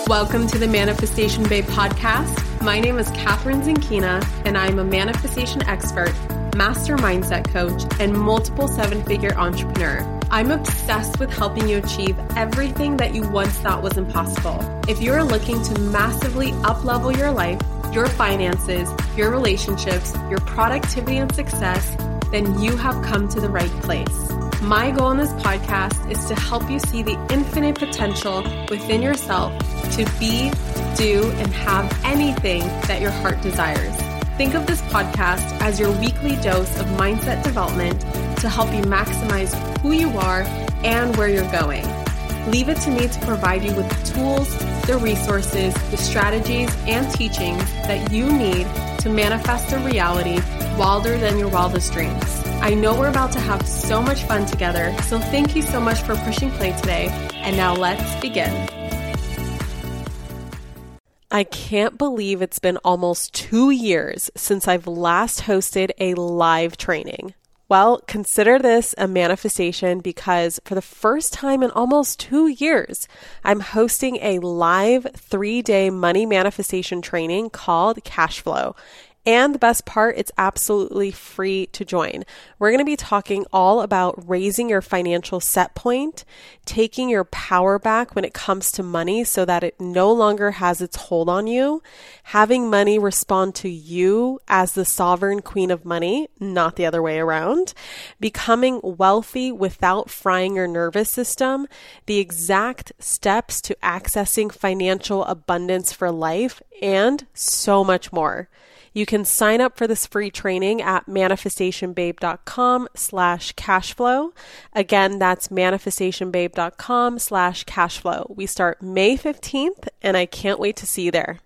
Welcome to the Manifestation Babe podcast. My name is Catherine Zinkina, and I'm a manifestation expert, master mindset coach, and multiple seven-figure entrepreneur. I'm obsessed with helping you achieve everything that you once thought was impossible. If you're looking to massively up-level your life, your finances, your relationships, your productivity and success, then you have come to the right place. My goal in this podcast is to help you see the infinite potential within yourself to be, do, and have anything that your heart desires. Think of this podcast as your weekly dose of mindset development to help you maximize who you are and where you're going. Leave it to me to provide you with the tools, the resources, the strategies, and teachings that you need to manifest a reality wilder than your wildest dreams. I know we're about to have so much fun together, so thank you so much for pushing play today. And now let's begin. I can't believe it's been almost 2 years since I've last hosted a live training. Well, consider this a manifestation because for the first time in almost 2 years, I'm hosting a live 3-day money manifestation training called Cash Flow. And the best part, it's absolutely free to join. We're going to be talking all about raising your financial set point, taking your power back when it comes to money so that it no longer has its hold on you, having money respond to you as the sovereign queen of money, not the other way around, becoming wealthy without frying your nervous system, the exact steps to accessing financial abundance for life, and so much more. You can sign up for this free training at manifestationbabe.com/cashflow. Again, that's manifestationbabe.com/cashflow. We start May 15th, and I can't wait to see you there.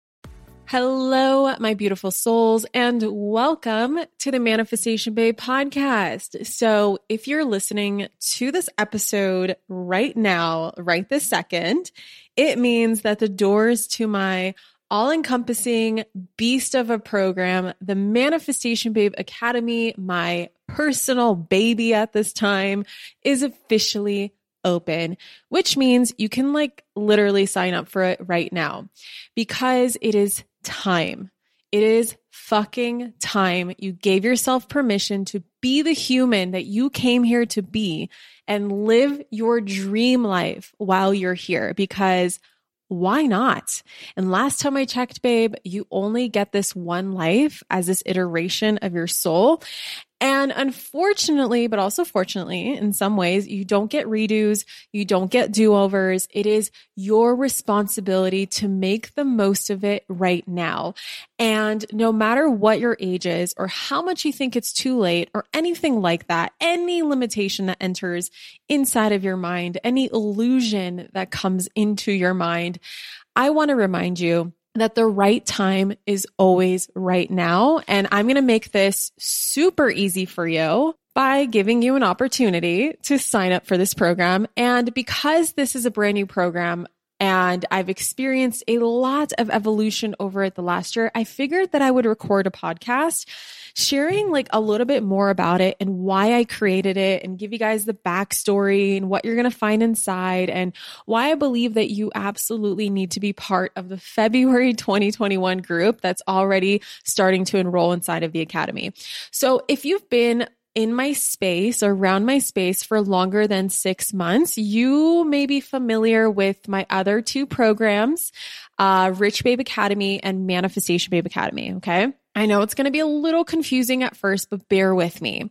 Hello, my beautiful souls, and welcome to the Manifestation Babe podcast. So if you're listening to this episode right now, right this second, it means that the doors to my all-encompassing beast of a program, the Manifestation Babe Academy, my personal baby at this time, is officially open, which means you can literally sign up for it right now because it is time. It is fucking time. You gave yourself permission to be the human that you came here to be and live your dream life while you're here, because why not? And last time I checked, babe, you only get this one life as this iteration of your soul. And unfortunately, but also fortunately, in some ways, you don't get redos, you don't get do-overs. It is your responsibility to make the most of it right now. And no matter what your age is or how much you think it's too late or anything like that, any limitation that enters inside of your mind, any illusion that comes into your mind, I want to remind you that the right time is always right now. And I'm going to make this super easy for you by giving you an opportunity to sign up for this program. And because this is a brand new program and I've experienced a lot of evolution over it the last year, I figured that I would record a podcast sharing a little bit more about it and why I created it and give you guys the backstory and what you're going to find inside and why I believe that you absolutely need to be part of the February 2021 group that's already starting to enroll inside of the Academy. So if you've been in my space or around my space for longer than 6 months, you may be familiar with my other two programs, Rich Babe Academy and Manifestation Babe Academy. Okay. I know it's going to be a little confusing at first, but bear with me.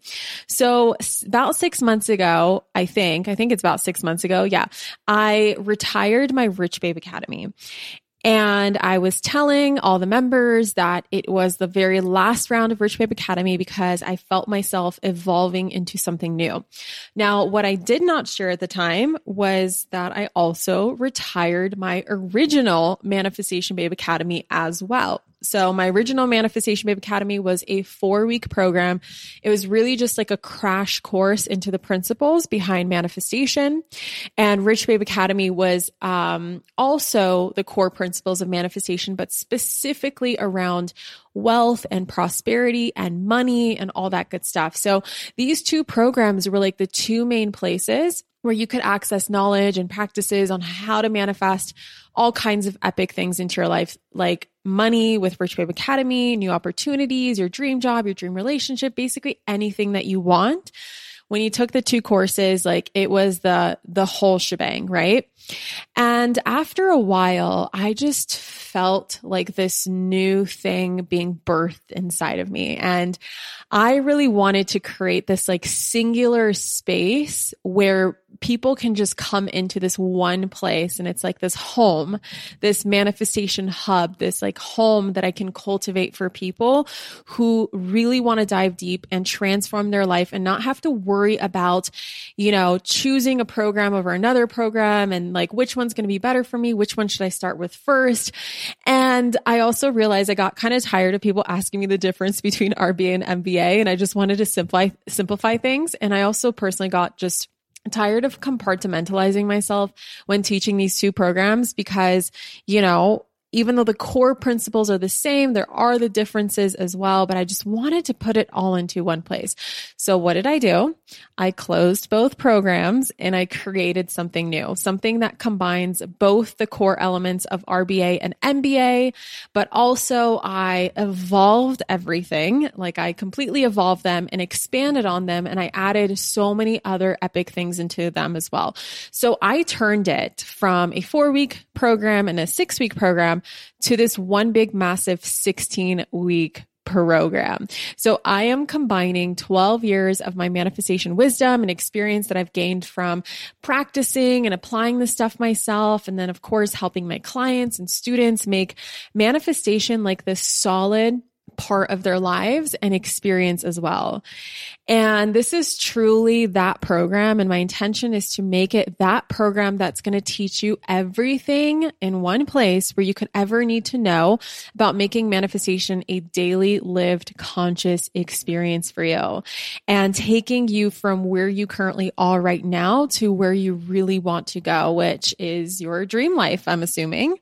So about 6 months ago, I think it's about 6 months ago. Yeah. I retired my Rich Babe Academy. And I was telling all the members that it was the very last round of Rich Babe Academy because I felt myself evolving into something new. Now, what I did not share at the time was that I also retired my original Manifestation Babe Academy as well. So my original Manifestation Babe Academy was a 4-week program. It was really just like a crash course into the principles behind manifestation. And Rich Babe Academy was also the core principles of manifestation, but specifically around wealth and prosperity and money and all that good stuff. So these two programs were like the two main places where you could access knowledge and practices on how to manifest all kinds of epic things into your life, like money with Rich Babe Academy, new opportunities, your dream job, your dream relationship, basically anything that you want. When you took the 2 courses, like it was the whole shebang, right? And after a while, I just felt like this new thing being birthed inside of me. And I really wanted to create this like singular space where people can just come into this one place. And it's like this home, this manifestation hub, this like home that I can cultivate for people who really want to dive deep and transform their life and not have to worry about, choosing a program over another program and like which one's going to be better for me, which one should I start with first. And I also realized I got kind of tired of people asking me the difference between RBA and MBA, and I just wanted to simplify things. And I also personally got just tired of compartmentalizing myself when teaching these 2 programs because, even though the core principles are the same, there are the differences as well, but I just wanted to put it all into one place. So what did I do? I closed both programs and I created something new, something that combines both the core elements of RBA and MBA, but also I evolved everything. Like I completely evolved them and expanded on them, and I added so many other epic things into them as well. So I turned it from a 4-week program and a 6-week program to this one big, massive 16-week program. So I am combining 12 years of my manifestation wisdom and experience that I've gained from practicing and applying this stuff myself. And then of course, helping my clients and students make manifestation like this solid part of their lives and experience as well. And this is truly that program. And my intention is to make it that program that's going to teach you everything in one place where you could ever need to know about making manifestation a daily lived conscious experience for you and taking you from where you currently are right now to where you really want to go, which is your dream life, I'm assuming.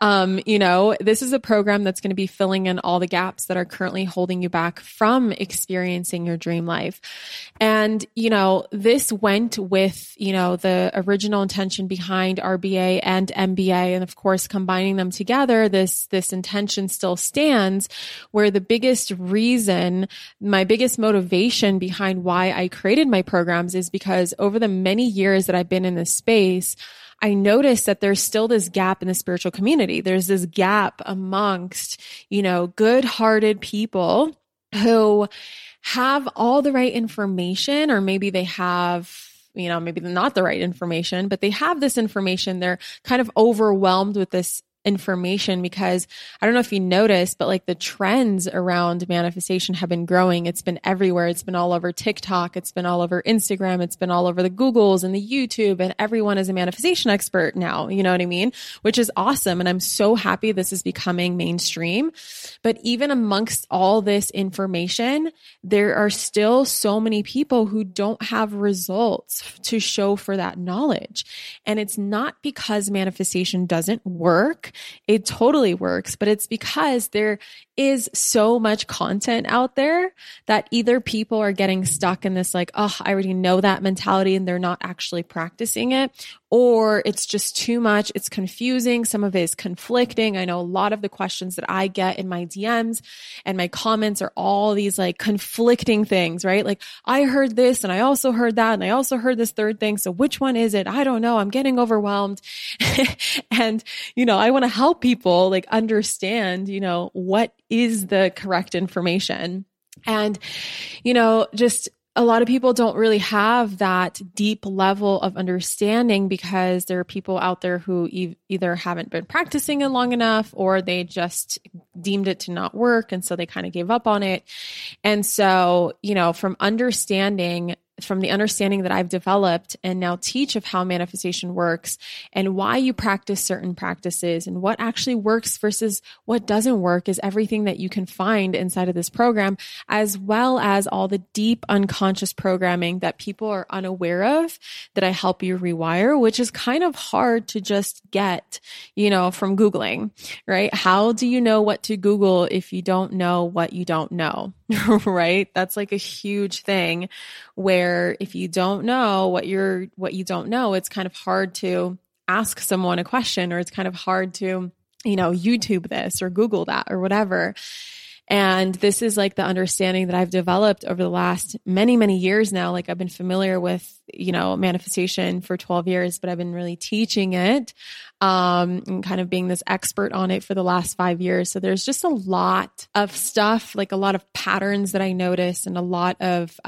This is a program that's going to be filling in all the gaps that are currently holding you back from experiencing your dream life. And, this went with, the original intention behind RBA and MBA. And of course, combining them together, this intention still stands, where the biggest reason, my biggest motivation behind why I created my programs is because over the many years that I've been in this space, I noticed that there's still this gap in the spiritual community. There's this gap amongst, good-hearted people who have all the right information, or maybe they have, maybe not the right information, but they have this information. They're kind of overwhelmed with this information because I don't know if you noticed, but like the trends around manifestation have been growing. It's been everywhere. It's been all over TikTok. It's been all over Instagram. It's been all over the Googles and the YouTube, and everyone is a manifestation expert now. You know what I mean? Which is awesome. And I'm so happy this is becoming mainstream. But even amongst all this information, there are still so many people who don't have results to show for that knowledge. And it's not because manifestation doesn't work. It totally works, but it's because there is so much content out there that either people are getting stuck in this like, oh, I already know that mentality, and they're not actually practicing it, or it's just too much. It's confusing. Some of it is conflicting. I know a lot of the questions that I get in my DMs and my comments are all these like conflicting things, right? Like I heard this and I also heard that and I also heard this third thing. So which one is it? I don't know. I'm getting overwhelmed. And, I want to help people like understand, what is the correct information. And, just a lot of people don't really have that deep level of understanding because there are people out there who either haven't been practicing it long enough, or they just deemed it to not work. And so they kind of gave up on it. And so, from the understanding that I've developed and now teach of how manifestation works and why you practice certain practices and what actually works versus what doesn't work is everything that you can find inside of this program, as well as all the deep unconscious programming that people are unaware of that I help you rewire, which is kind of hard to just get, from Googling, right? How do you know what to Google if you don't know what you don't know? right? That's like a huge thing where if you don't know what you don't know, it's kind of hard to ask someone a question, or it's kind of hard to, YouTube this or Google that or whatever. And this is like the understanding that I've developed over the last many, many years now. Like I've been familiar with, manifestation for 12 years, but I've been really teaching it, and kind of being this expert on it for the last 5 years. So there's just a lot of stuff, like a lot of patterns that I notice, and a lot of,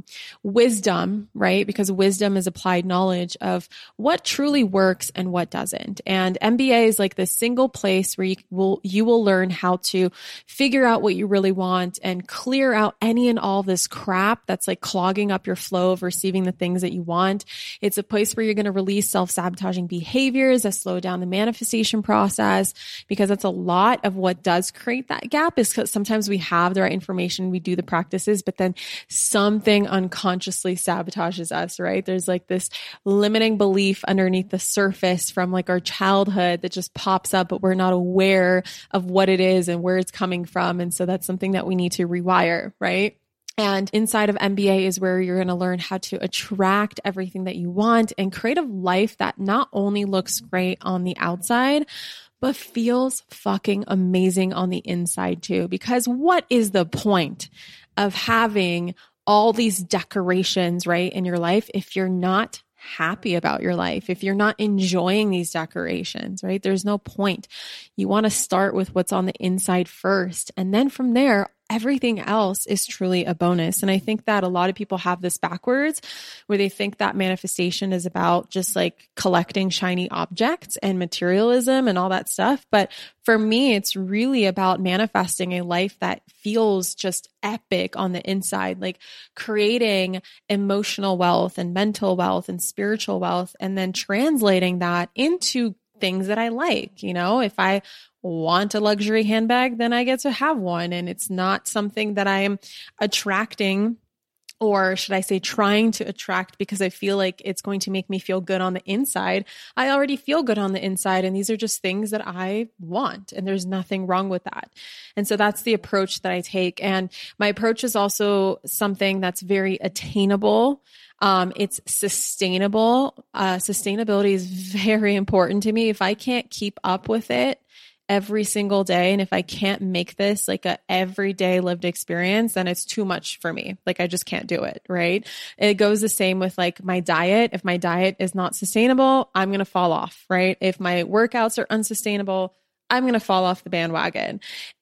wisdom, right? Because wisdom is applied knowledge of what truly works and what doesn't. And MBA is like the single place where you will learn how to figure out what you really want and clear out any and all this crap that's like clogging up your flow of receiving the things that you want. It's a place where you're going to release self-sabotaging behaviors that slow down the manifestation process, because that's a lot of what does create that gap. Is because sometimes we have the right information, we do the practices, but then something unconsciously sabotages us, right? There's like this limiting belief underneath the surface from like our childhood that just pops up, but we're not aware of what it is and where it's coming from. And so that's something that we need to rewire, right? And inside of MBA is where you're going to learn how to attract everything that you want and create a life that not only looks great on the outside, but feels fucking amazing on the inside too. Because what is the point of having all these decorations, right, in your life if you're not happy about your life, if you're not enjoying these decorations, right? There's no point. You want to start with what's on the inside first. And then from there, everything else is truly a bonus. And I think that a lot of people have this backwards, where they think that manifestation is about just like collecting shiny objects and materialism and all that stuff. But for me, it's really about manifesting a life that feels just epic on the inside, like creating emotional wealth and mental wealth and spiritual wealth, and then translating that into things that I like. If I want a luxury handbag, then I get to have one. And it's not something that I'm attracting, or should I say trying to attract, because I feel like it's going to make me feel good on the inside. I already feel good on the inside. And these are just things that I want. And there's nothing wrong with that. And so that's the approach that I take. And my approach is also something that's very attainable. It's sustainable. Sustainability is very important to me. If I can't keep up with it every single day, and if I can't make this like a everyday lived experience, then it's too much for me. Like I just can't do it, right? It goes the same with like my diet. If my diet is not sustainable, I'm going to fall off, right? If my workouts are unsustainable, I'm going to fall off the bandwagon.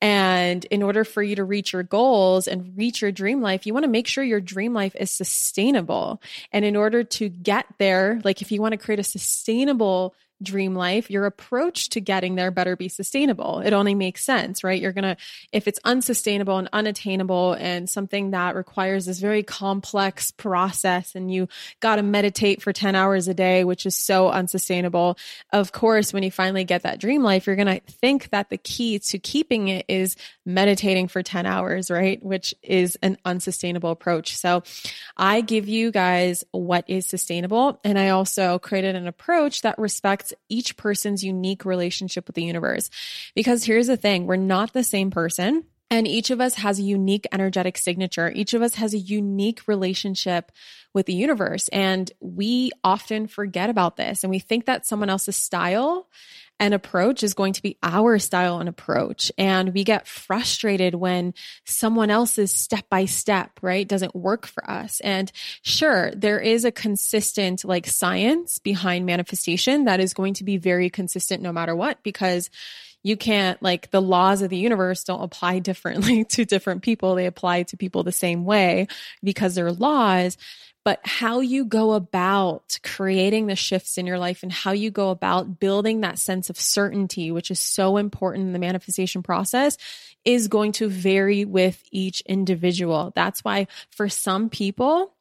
And in order for you to reach your goals and reach your dream life, you want to make sure your dream life is sustainable. And in order to get there, like if you want to create a sustainable dream life, your approach to getting there better be sustainable. It only makes sense, right? If it's unsustainable and unattainable and something that requires this very complex process, and you got to meditate for 10 hours a day, which is so unsustainable. Of course, when you finally get that dream life, you're going to think that the key to keeping it is meditating for 10 hours, right? Which is an unsustainable approach. So I give you guys what is sustainable. And I also created an approach that respects each person's unique relationship with the universe. Because here's the thing, we're not the same person. And each of us has a unique energetic signature. Each of us has a unique relationship with the universe. And we often forget about this. And we think that someone else's style and approach is going to be our style and approach. And we get frustrated when someone else's step by step, right, doesn't work for us. And sure, there is a consistent like science behind manifestation that is going to be very consistent no matter what, because you can't, like, the laws of the universe don't apply differently to different people. They apply to people the same way because they're laws. But how you go about creating the shifts in your life and how you go about building that sense of certainty, which is so important in the manifestation process, is going to vary with each individual. That's why for some people,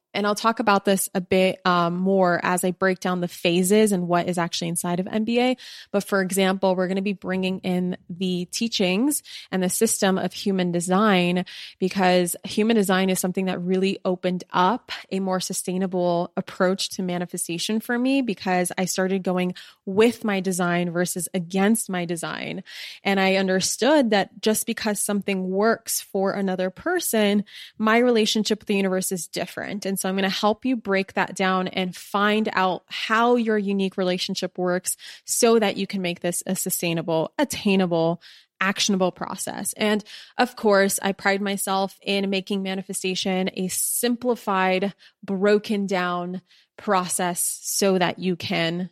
And I'll talk about this a bit more as I break down the phases and what is actually inside of MBA. But for example, we're going to be bringing in the teachings and the system of human design, because human design is something that really opened up a more sustainable approach to manifestation for me, because I started going with my design versus against my design. And I understood that just because something works for another person, my relationship with the universe is different. And so I'm going to help you break that down and find out how your unique relationship works so that you can make this a sustainable, attainable, actionable process. And of course, I pride myself in making manifestation a simplified, broken down process so that you can,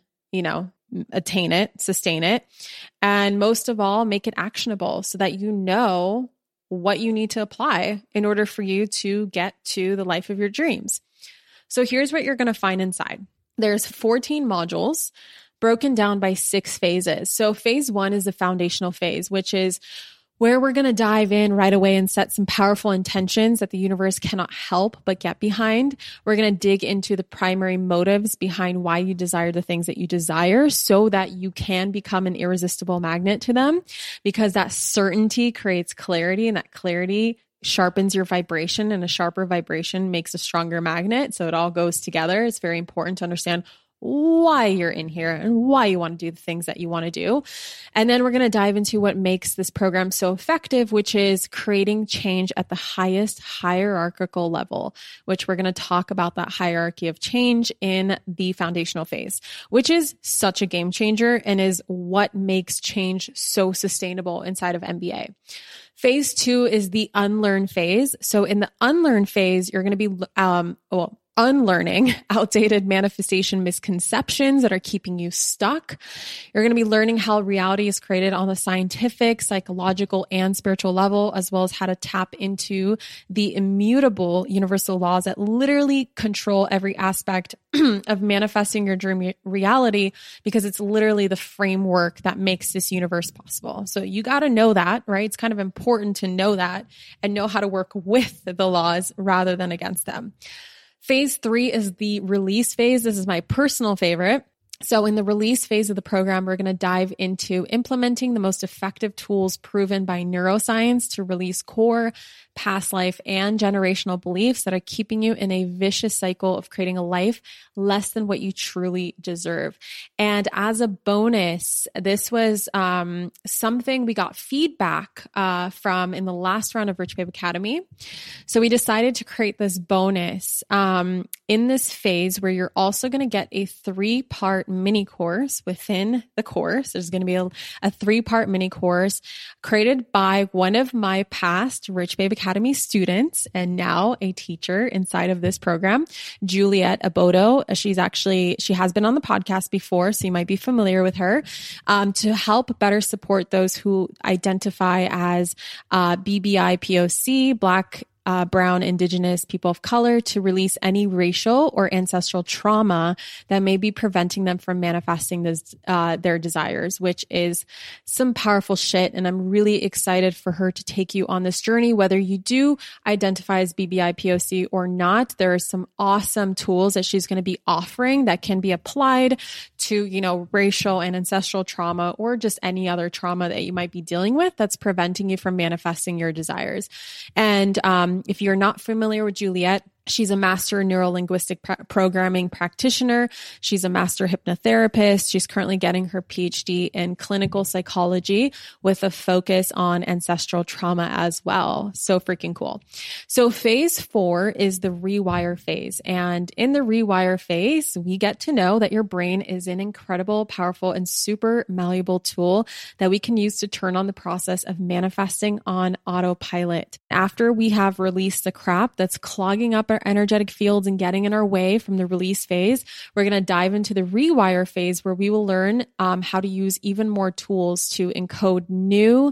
attain it, sustain it, and most of all, make it actionable so that you know what you need to apply in order for you to get to the life of your dreams. So here's what you're going to find inside. There's 14 modules broken down by 6 phases. So phase 1 is the foundational phase, which is where we're going to dive in right away and set some powerful intentions that the universe cannot help but get behind. We're going to dig into the primary motives behind why you desire the things that you desire so that you can become an irresistible magnet to them, because that certainty creates clarity, and that clarity sharpens your vibration, and a sharper vibration makes a stronger magnet. So it all goes together. It's very important to understand why you're in here and why you want to do the things that you want to do. And then we're going to dive into what makes this program so effective, which is creating change at the highest hierarchical level, which we're going to talk about that hierarchy of change in the foundational phase, which is such a game changer and is what makes change so sustainable inside of MBA. Phase 2 is the unlearn phase. So in the unlearn phase, you're going to be, unlearning outdated manifestation misconceptions that are keeping you stuck. You're going to be learning how reality is created on the scientific, psychological, and spiritual level, as well as how to tap into the immutable universal laws that literally control every aspect of manifesting your dream reality, because it's literally the framework that makes this universe possible. So you got to know that, right? It's kind of important to know that and know how to work with the laws rather than against them. Phase 3 is the release phase. This is my personal favorite. So in the release phase of the program, we're going to dive into implementing the most effective tools proven by neuroscience to release core, past life, and generational beliefs that are keeping you in a vicious cycle of creating a life less than what you truly deserve. And as a bonus, this was something we got feedback from in the last round of Rich Babe Academy. So we decided to create this bonus in this phase where you're also going to get a 3-part mini course within the course. There's going to be a 3-part mini course created by one of my past Rich Babe Academy students and now a teacher inside of this program, Juliet Abodo. She has been on the podcast before, so you might be familiar with her, to help better support those who identify as BBI POC, Black, Brown, Indigenous, people of color, to release any racial or ancestral trauma that may be preventing them from manifesting their desires, which is some powerful shit. And I'm really excited for her to take you on this journey. Whether you do identify as BBI POC or not, there are some awesome tools that she's going to be offering that can be applied to, racial and ancestral trauma, or just any other trauma that you might be dealing with that's preventing you from manifesting your desires. And if you're not familiar with Juliet, she's a master neuro-linguistic programming practitioner. She's a master hypnotherapist. She's currently getting her PhD in clinical psychology with a focus on ancestral trauma as well. So freaking cool. So phase 4 is the rewire phase. And in the rewire phase, we get to know that your brain is an incredible, powerful, and super malleable tool that we can use to turn on the process of manifesting on autopilot. After we have released the crap that's clogging up our energetic fields and getting in our way from the release phase, we're going to dive into the rewire phase, where we will learn how to use even more tools to encode new,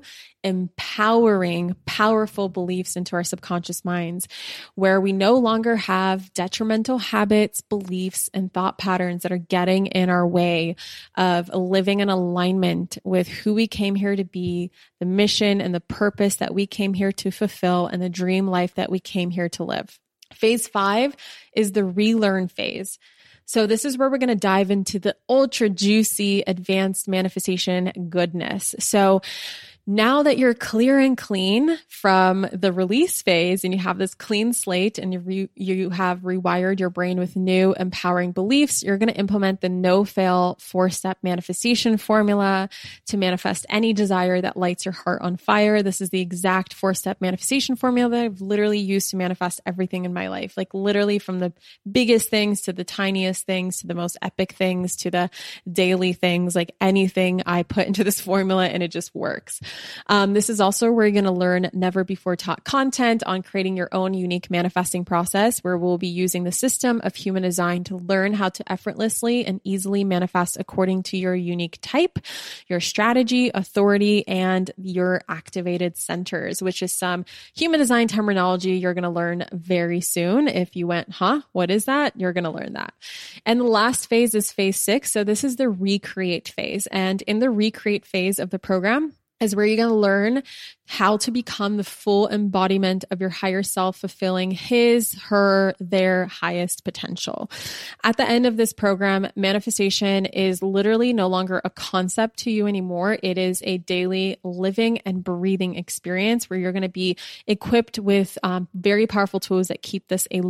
empowering, powerful beliefs into our subconscious minds, where we no longer have detrimental habits, beliefs, and thought patterns that are getting in our way of living in alignment with who we came here to be, the mission and the purpose that we came here to fulfill, and the dream life that we came here to live. Phase 5 is the relearn phase. So this is where we're going to dive into the ultra juicy advanced manifestation goodness. So now that you're clear and clean from the release phase and you have this clean slate and you have rewired your brain with new empowering beliefs, you're going to implement the no-fail 4-step manifestation formula to manifest any desire that lights your heart on fire. This is the exact 4-step manifestation formula that I've literally used to manifest everything in my life, like literally from the biggest things to the tiniest things to the most epic things to the daily things, like anything I put into this formula and it just works. This is also where you're going to learn never before taught content on creating your own unique manifesting process, where we'll be using the system of human design to learn how to effortlessly and easily manifest according to your unique type, your strategy, authority, and your activated centers, which is some human design terminology you're going to learn very soon. If you went, what is that? You're going to learn that. And the last phase is phase 6. So this is the recreate phase. And in the recreate phase of the program, is where you're going to learn how to become the full embodiment of your higher self, fulfilling his, her, their highest potential. At the end of this program, manifestation is literally no longer a concept to you anymore. It is a daily living and breathing experience where you're going to be equipped with very powerful tools that keep this a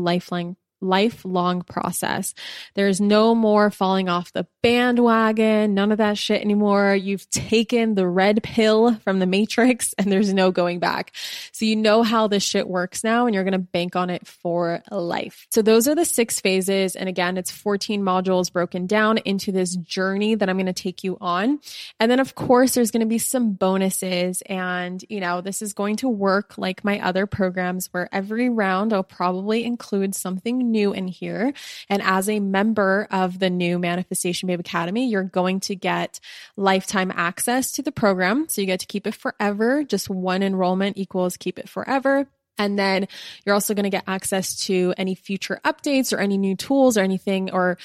lifelong process. There's no more falling off the bandwagon, none of that shit anymore. You've taken the red pill from the Matrix and there's no going back. So you know how this shit works now and you're going to bank on it for life. So those are the 6 phases. And again, it's 14 modules broken down into this journey that I'm going to take you on. And then of course, there's going to be some bonuses and, this is going to work like my other programs where every round I'll probably include something new in here. And as a member of the new Manifestation Babe Academy, you're going to get lifetime access to the program. So you get to keep it forever. Just one enrollment equals keep it forever. And then you're also going to get access to any future updates or any new tools or anything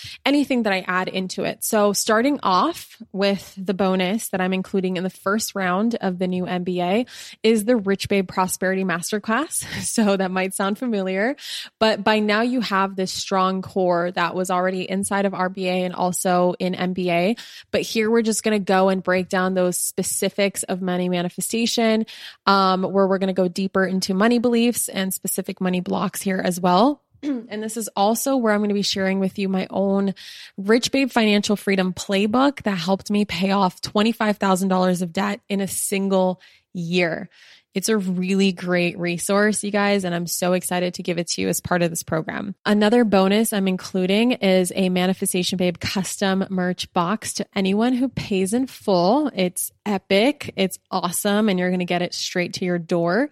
that I add into it. So starting off with the bonus that I'm including in the first round of the new MBA is the Rich Babe Prosperity Masterclass. So that might sound familiar, but by now you have this strong core that was already inside of RBA and also in MBA. But here we're just going to go and break down those specifics of money manifestation, where we're going to go deeper into money beliefs and specific money blocks here as well. And this is also where I'm going to be sharing with you my own Rich Babe Financial Freedom Playbook that helped me pay off $25,000 of debt in a single year. It's a really great resource, you guys, and I'm so excited to give it to you as part of this program. Another bonus I'm including is a Manifestation Babe custom merch box to anyone who pays in full. It's epic. It's awesome. And you're going to get it straight to your door,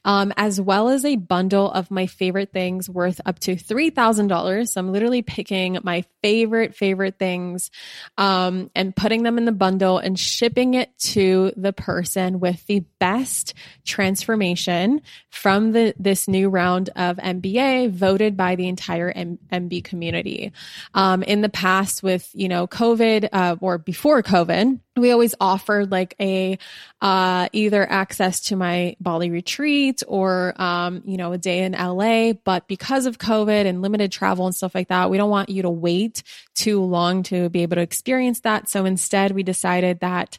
as well as a bundle of my favorite things worth up to $3,000. So I'm literally picking my favorite things, and putting them in the bundle and shipping it to the person with the best transformation from this new round of MBA voted by the entire MB community. In the past with, COVID, or before COVID, we always offered like a either access to my Bali retreat or a day in LA. But because of COVID and limited travel and stuff like that, we don't want you to wait too long to be able to experience that. So instead, we decided that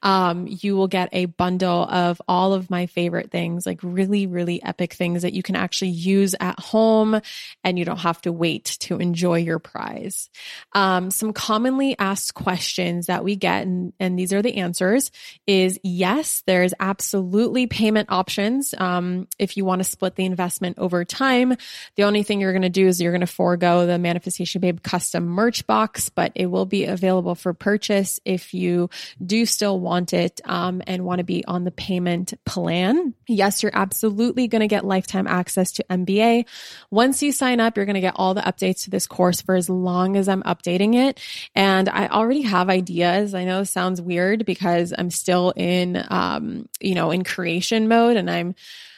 you will get a bundle of all of my favorite things, like really, really epic things that you can actually use at home and you don't have to wait to enjoy your prize. Some commonly asked questions that we get, and these are the answers, is yes, there's absolutely payment options. If you want to split the investment over time, the only thing you're going to do is you're going to forego the Manifestation Babe custom merch box, but it will be available for purchase if you do still want it, and want to be on the payment plan. Yes, you're absolutely going to get lifetime access to MBA. Once you sign up, you're going to get all the updates to this course for as long as I'm updating it. And I already have ideas. I know it sounds weird because I'm still in creation mode and I'm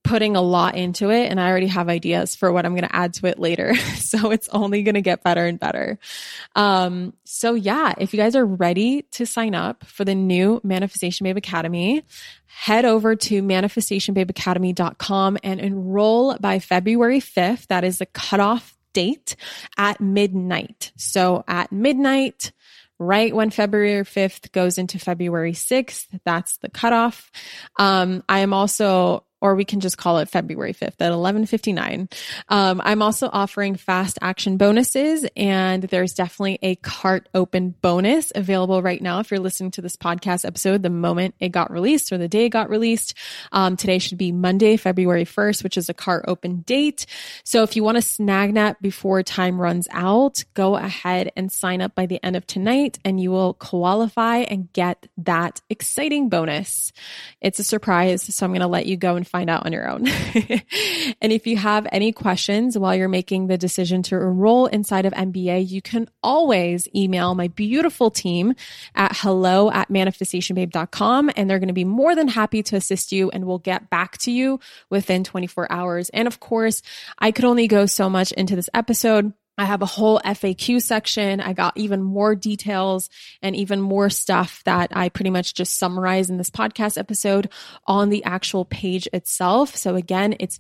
putting a lot into it, and I already have ideas for what I'm going to add to it later. So it's only going to get better and better. So yeah, if you guys are ready to sign up for the new Manifestation Babe Academy, head over to manifestationbabeacademy.com and enroll by February 5th. That is the cutoff date at midnight. So at midnight, right when February 5th goes into February 6th, that's the cutoff. I am also, or we can just call it February 5th at 11:59. I'm also offering fast action bonuses, and there's definitely a cart open bonus available right now. If you're listening to this podcast episode the moment it got released or the day it got released, today should be Monday, February 1st, which is a cart open date. So if you want to snag that before time runs out, go ahead and sign up by the end of tonight, and you will qualify and get that exciting bonus. It's a surprise, so I'm going to let you go and find out on your own. And if you have any questions while you're making the decision to enroll inside of MBA, you can always email my beautiful team at hello@manifestationbabe.com, and they're going to be more than happy to assist you, and we'll get back to you within 24 hours. And of course, I could only go so much into this episode. I have a whole FAQ section. I got even more details and even more stuff that I pretty much just summarize in this podcast episode on the actual page itself. So again, it's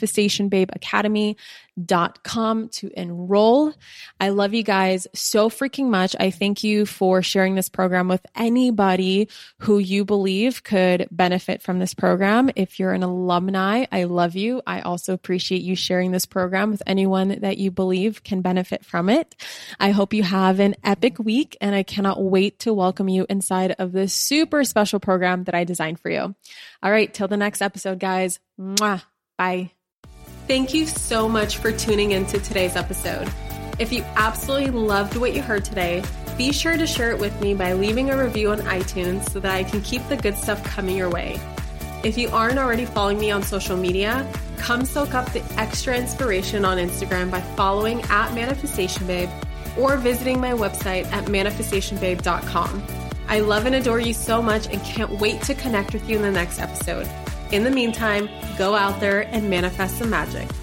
manifestationbabeacademy.com to enroll. I love you guys so freaking much. I thank you for sharing this program with anybody who you believe could benefit from this program. If you're an alumni, I love you. I also appreciate you sharing this program with anyone that you believe can benefit from it. I hope you have an epic week, and I cannot wait to welcome you inside of this super special program that I designed for you. All right, till the next episode, guys. Mwah. Bye. Thank you so much for tuning into today's episode. If you absolutely loved what you heard today, be sure to share it with me by leaving a review on iTunes so that I can keep the good stuff coming your way. If you aren't already following me on social media, come soak up the extra inspiration on Instagram by following @ManifestationBabe or visiting my website at manifestationbabe.com. I love and adore you so much and can't wait to connect with you in the next episode. In the meantime, go out there and manifest some magic.